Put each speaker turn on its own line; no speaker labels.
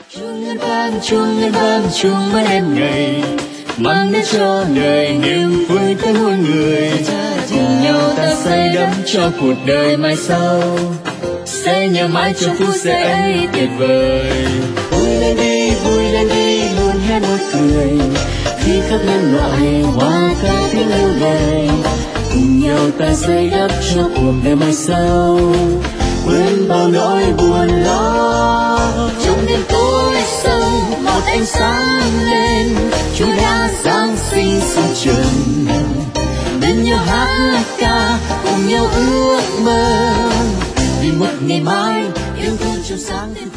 chuông ngân vang chuông mãi em ngày mang đến cho đời niềm vui tới muôn người. Cùng nhau ta xây đắp cho cuộc đời mai sau, sẽ nhớ mãi trong phút giây ấy tuyệt vời. Vui lên đi luôn hé môi cười khi khắp nhân loại hoa ca tiếng yêu đời. Cùng nhau ta xây đắp cho cuộc đời mai sau, quên bao nỗi buồn lo. Trong đêm tối sâu một ánh sáng lên, Chúa đã giáng sinh xuống trần. Bên nhau hát ca cùng nhau ước mơ vì một ngày mai yêu thương trong sáng.